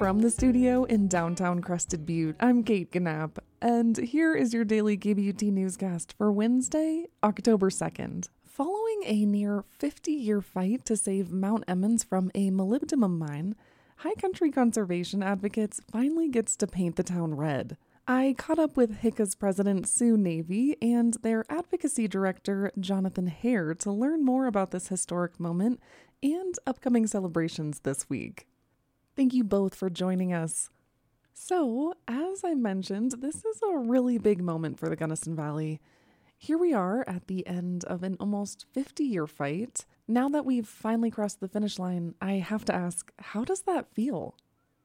From the studio in downtown Crested Butte, I'm Kate Gnapp, and here is your daily KBUT newscast for Wednesday, October 2nd. Following a near 50-year fight to save Mount Emmons from a molybdenum mine, High Country Conservation Advocates finally gets to paint the town red. I caught up with HICA's president, Sue Navy, and their advocacy director, Jonathan Hare, to learn more about this historic moment and upcoming celebrations this week. Thank you both for joining us. So, as I mentioned, this is a really big moment for the Gunnison Valley. Here we are at the end of an almost 50-year fight. Now that we've finally crossed the finish line, I have to ask, how does that feel?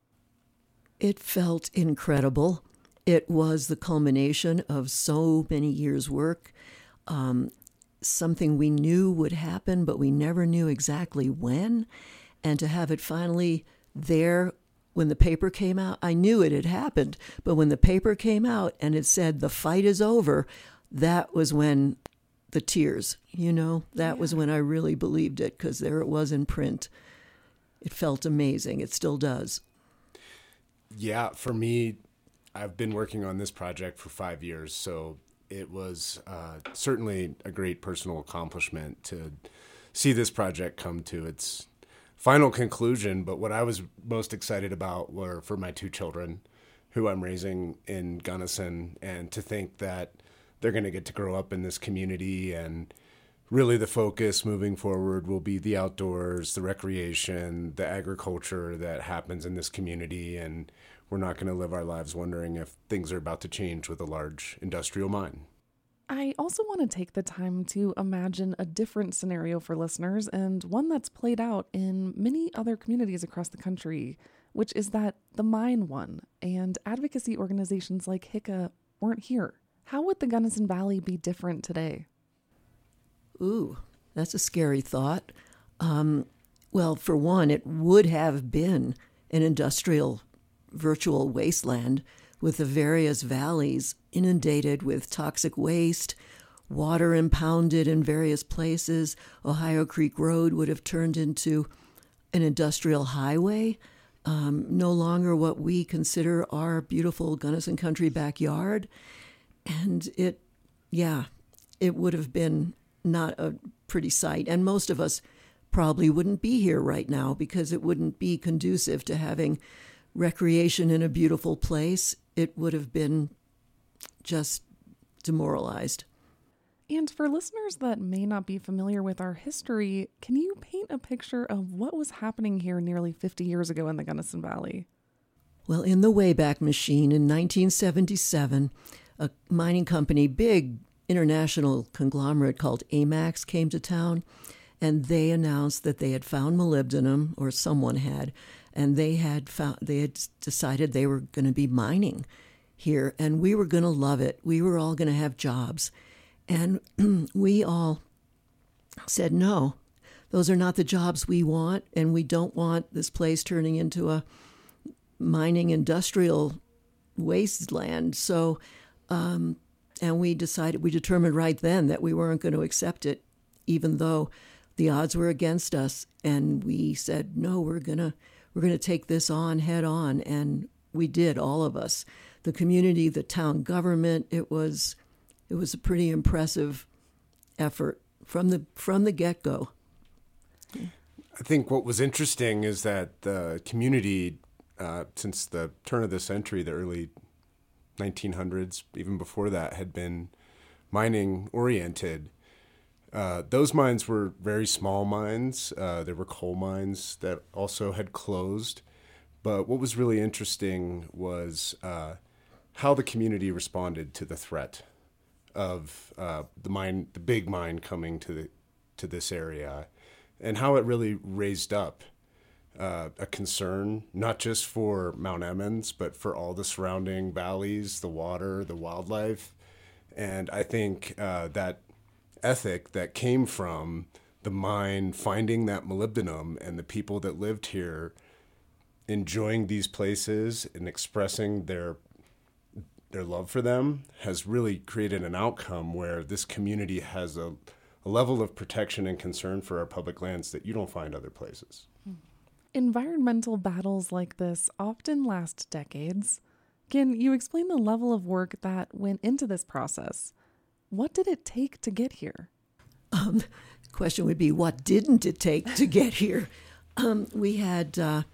It felt incredible. It was the culmination of so many years' work, something we knew would happen, but we never knew exactly when. And to have it finally there when the paper came out, I knew it had happened, but when the paper came out and it said the fight is over, that was when the tears, that was when I really believed it, because there it was in print. It felt amazing. It still does. Yeah, for me, I've been working on this project for 5 years, so it was certainly a great personal accomplishment to see this project come to its final conclusion. But what I was most excited about were for my two children, who I'm raising in Gunnison, and to think that they're going to get to grow up in this community, and really the focus moving forward will be the outdoors, the recreation, the agriculture that happens in this community, and we're not going to live our lives wondering if things are about to change with a large industrial mine. I also want to take the time to imagine a different scenario for listeners, and one that's played out in many other communities across the country, which is that the mine won, and advocacy organizations like HICA weren't here. How would the Gunnison Valley be different today? Ooh, that's a scary thought. Well, for one, it would have been an industrial virtual wasteland with the various valleys inundated with toxic waste, water impounded in various places. Ohio Creek Road would have turned into an industrial highway, no longer what we consider our beautiful Gunnison Country backyard. And it would have been not a pretty sight. And most of us probably wouldn't be here right now because it wouldn't be conducive to having recreation in a beautiful place. It would have been just demoralized. And for listeners that may not be familiar with our history, can you paint a picture of what was happening here nearly 50 years ago in the Gunnison Valley? Well, in the Wayback Machine in 1977, a mining company, big international conglomerate called AMAX, came to town, and they announced that they had found molybdenum, or someone had, and they had decided they were going to be mining here, and we were going to love it. We were all going to have jobs. And we all said, no, those are not the jobs we want, and we don't want this place turning into a mining industrial wasteland. So, and we determined right then that we weren't going to accept it, even though the odds were against us. And we said, no, we're going to take this on head on. And we did, all of us, the community, the town government. It was a pretty impressive effort from the get-go. I think what was interesting is that the community, since the turn of the century, the early 1900s, even before that, had been mining oriented. Those mines were very small mines. There were coal mines that also had closed. But what was really interesting was how the community responded to the threat of the big mine coming to this area, and how it really raised up a concern, not just for Mount Emmons, but for all the surrounding valleys, the water, the wildlife. And I think that ethic that came from the mine finding that molybdenum and the people that lived here enjoying these places and expressing their love for them has really created an outcome where this community has a level of protection and concern for our public lands that you don't find other places. Environmental battles like this often last decades. Can you explain the level of work that went into this process? What did it take to get here? The question would be, what didn't it take to get here? We had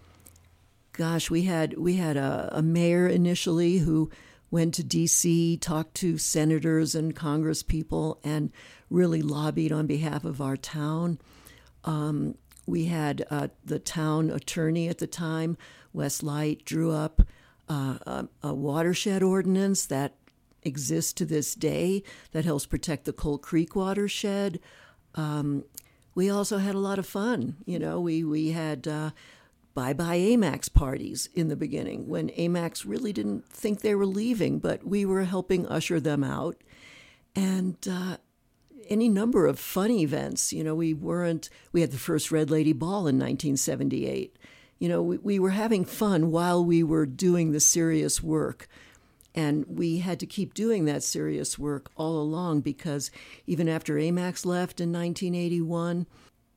a mayor initially who went to D.C., talked to senators and Congress people, and really lobbied on behalf of our town. We had the town attorney at the time, Wes Light, drew up a watershed ordinance that exists to this day that helps protect the Colt Creek watershed. We also had a lot of fun. We had bye-bye AMAX parties in the beginning when AMAX really didn't think they were leaving, but we were helping usher them out. And any number of fun events. We had the first Red Lady Ball in 1978. We were having fun while we were doing the serious work. And we had to keep doing that serious work all along because even after AMAX left in 1981,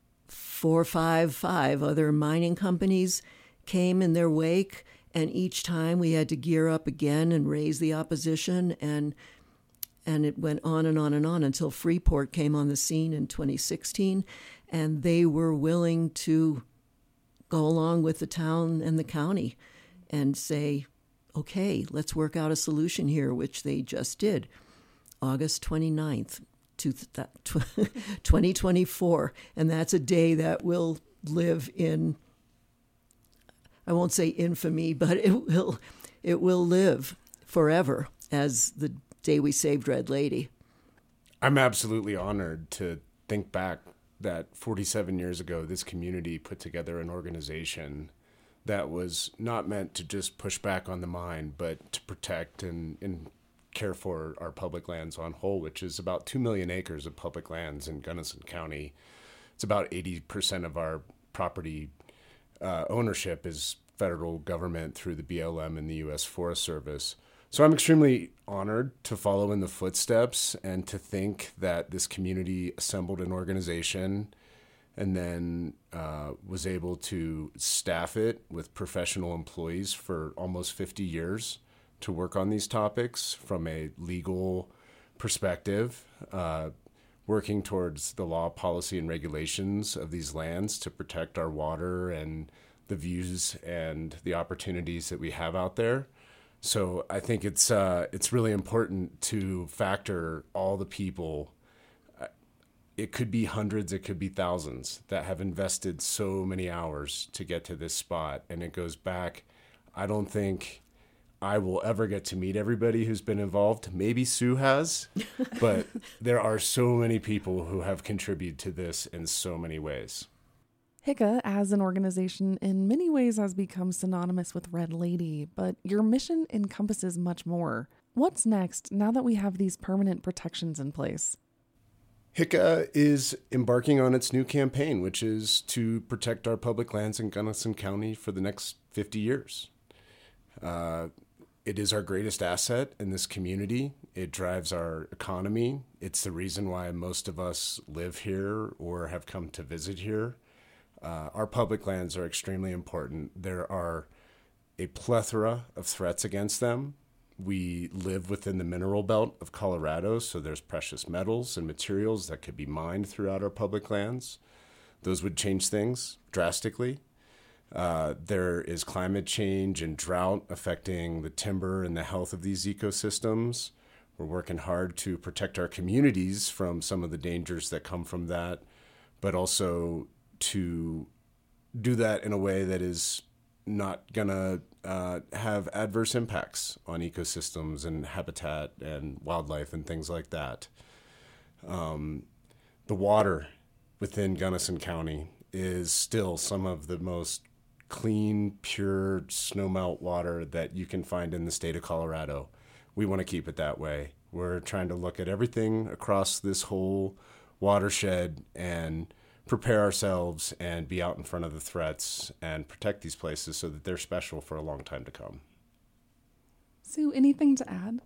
455 other mining companies came in their wake. And each time we had to gear up again and raise the opposition. And it went on and on and on until Freeport came on the scene in 2016. And they were willing to go along with the town and the county and say, okay, let's work out a solution here, which they just did. August 29th, 2024. And that's a day that will live in, I won't say infamy, but it will live forever as the day we saved Red Lady. I'm absolutely honored to think back that 47 years ago, this community put together an organization that was not meant to just push back on the mine, but to protect and care for our public lands on whole, which is about 2 million acres of public lands in Gunnison County. It's about 80% of our property ownership is federal government through the BLM and the U.S. Forest Service. So I'm extremely honored to follow in the footsteps and to think that this community assembled an organization and then was able to staff it with professional employees for almost 50 years to work on these topics from a legal perspective, working towards the law, policy, and regulations of these lands to protect our water and the views and the opportunities that we have out there. So I think it's really important to factor all the people. It could be hundreds, it could be thousands that have invested so many hours to get to this spot. And it goes back, I don't think I will ever get to meet everybody who's been involved. Maybe Sue has, but there are so many people who have contributed to this in so many ways. HICA as an organization in many ways has become synonymous with Red Lady, but your mission encompasses much more. What's next now that we have these permanent protections in place? HICA is embarking on its new campaign, which is to protect our public lands in Gunnison County for the next 50 years. It is our greatest asset in this community. It drives our economy. It's the reason why most of us live here or have come to visit here. Our public lands are extremely important. There are a plethora of threats against them. We live within the mineral belt of Colorado, so there's precious metals and materials that could be mined throughout our public lands. Those would change things drastically. There is climate change and drought affecting the timber and the health of these ecosystems. We're working hard to protect our communities from some of the dangers that come from that, but also to do that in a way that is not going to have adverse impacts on ecosystems and habitat and wildlife and things like that. The water within Gunnison County is still some of the most clean, pure snowmelt water that you can find in the state of Colorado. We want to keep it that way. We're trying to look at everything across this whole watershed and prepare ourselves and be out in front of the threats and protect these places so that they're special for a long time to come. Sue, anything to add?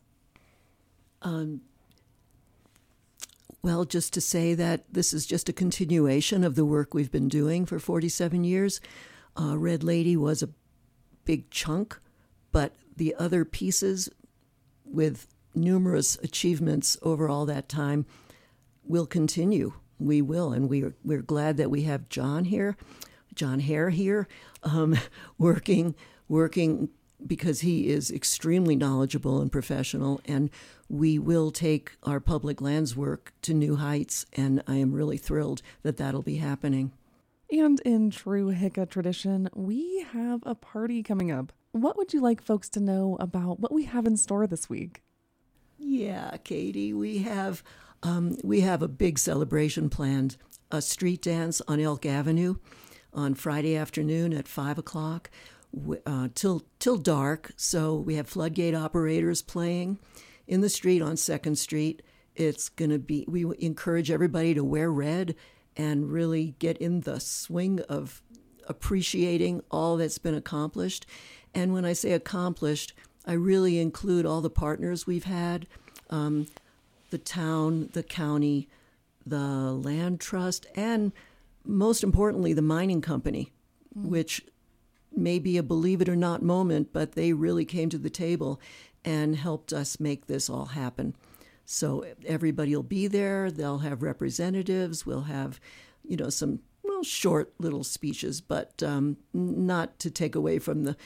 Well, just to say that this is just a continuation of the work we've been doing for 47 years. Red Lady was a big chunk, but the other pieces with numerous achievements over all that time will continue. We will, and we're glad that we have John Hare here, working because he is extremely knowledgeable and professional, and we will take our public lands work to new heights, and I am really thrilled that that'll be happening. And in true Hika tradition, we have a party coming up. What would you like folks to know about what we have in store this week? Yeah, Katie, we have a big celebration planned, a street dance on Elk Avenue on Friday afternoon at 5 o'clock till dark. So we have floodgate operators playing in the street on 2nd Street. It's going to be, we encourage everybody to wear red and really get in the swing of appreciating all that's been accomplished. And when I say accomplished, I really include all the partners we've had, the town, the county, the land trust, and most importantly, the mining company, which may be a believe it or not moment, but they really came to the table and helped us make this all happen. So everybody will be there. They'll have representatives. We'll have, some short little speeches, but not to take away from the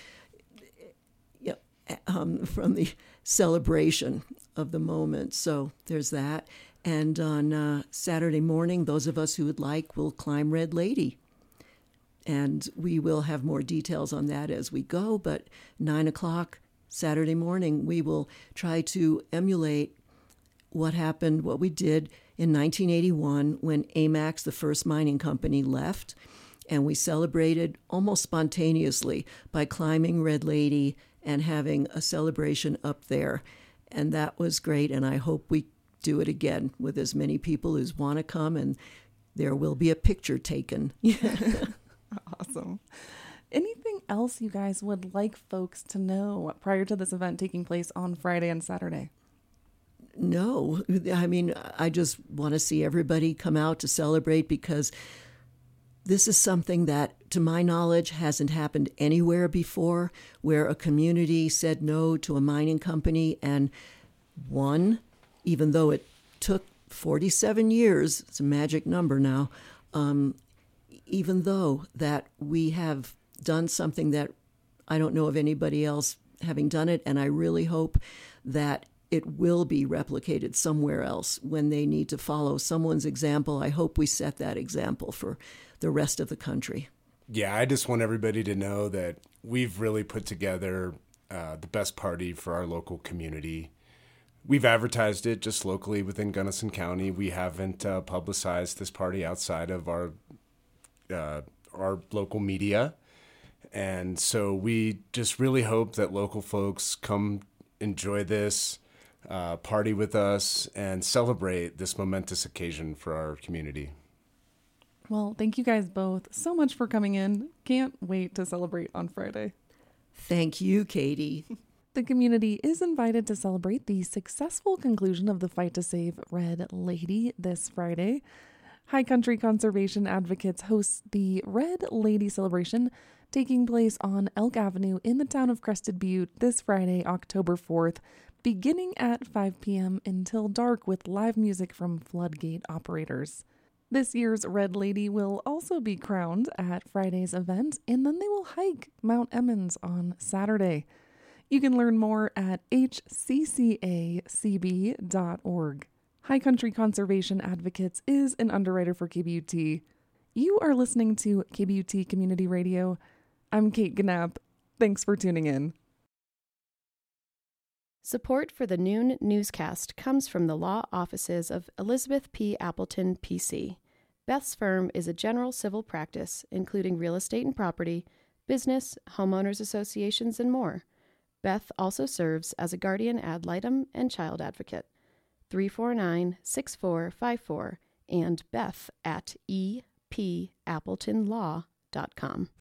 celebration of the moment. So there's that. And on Saturday morning, those of us who would like will climb Red Lady. And we will have more details on that as we go. But 9 o'clock Saturday morning, we will try to emulate what we did in 1981 when AMAX, the first mining company, left. And we celebrated almost spontaneously by climbing Red Lady and having a celebration up there. And that was great. And I hope we do it again with as many people as want to come. And there will be a picture taken. Awesome. Anything else you guys would like folks to know prior to this event taking place on Friday and Saturday? No, I mean, I just want to see everybody come out to celebrate because this is something that, to my knowledge, hasn't happened anywhere before, where a community said no to a mining company and won, even though it took 47 years. It's a magic number now. Even though that we have done something that I don't know of anybody else having done it, and I really hope that it will be replicated somewhere else when they need to follow someone's example. I hope we set that example for the rest of the country. Yeah, I just want everybody to know that we've really put together the best party for our local community. We've advertised it just locally within Gunnison County. We haven't publicized this party outside of our local media. And so we just really hope that local folks come enjoy this, party with us, and celebrate this momentous occasion for our community. Well, thank you guys both so much for coming in. Can't wait to celebrate on Friday. Thank you, Katie. The community is invited to celebrate the successful conclusion of the fight to save Red Lady this Friday. High Country Conservation Advocates hosts the Red Lady celebration taking place on Elk Avenue in the town of Crested Butte this Friday, October 4th, beginning at 5 p.m. until dark with live music from floodgate operators. This year's Red Lady will also be crowned at Friday's event, and then they will hike Mount Emmons on Saturday. You can learn more at hccacb.org. High Country Conservation Advocates is an underwriter for KBUT. You are listening to KBUT Community Radio. I'm Kate Gnapp. Thanks for tuning in. Support for the Noon newscast comes from the law offices of Elizabeth P. Appleton, P.C. Beth's firm is a general civil practice, including real estate and property, business, homeowners associations, and more. Beth also serves as a guardian ad litem and child advocate. 349-6454 and Beth at epappletonlaw.com.